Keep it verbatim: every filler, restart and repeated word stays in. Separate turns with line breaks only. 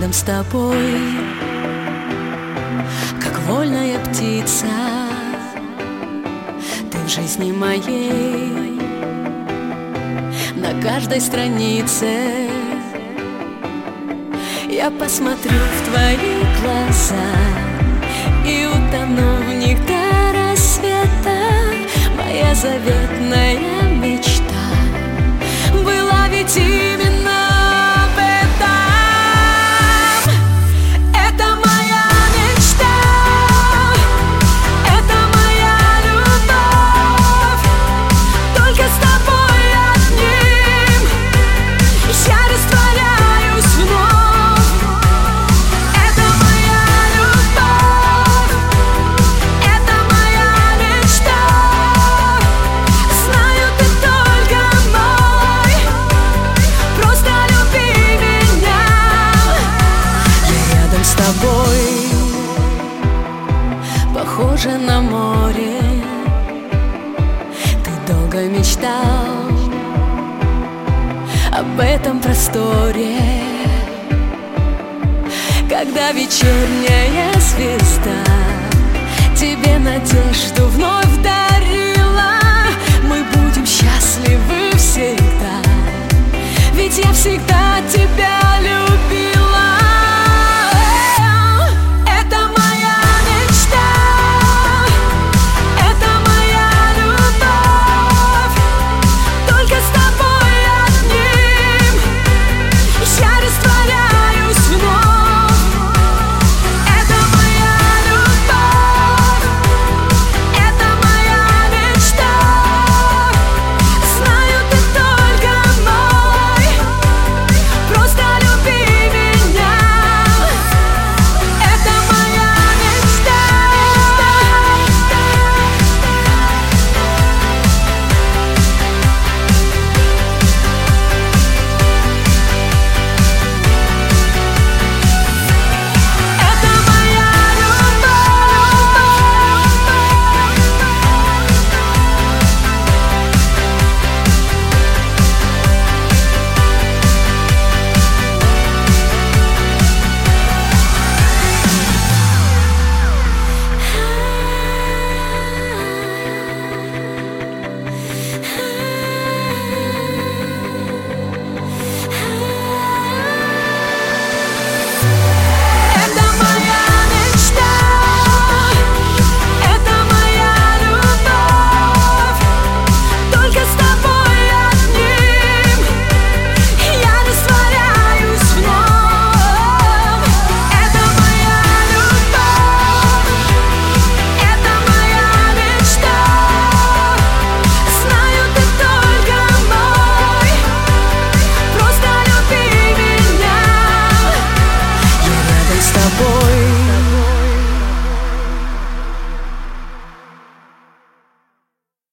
рядом с тобой, как вольная птица. Ты в жизни моей, на каждой странице. Я посмотрю в твои глаза и утону в них до рассвета. Моя заветная мечта была ведь именно об этом. Это моя мечта, это моя любовь. Только с тобой одним я растворяюсь вновь. Это моя любовь, это моя мечта. Знаю, ты только мой, просто люби меня. Я рядом с тобой, похоже на море. Ты долго мечтал об этом просторе, когда вечерняя звезда тебе надежду вновь дарила. Мы будем счастливы всегда, ведь я всегда тебя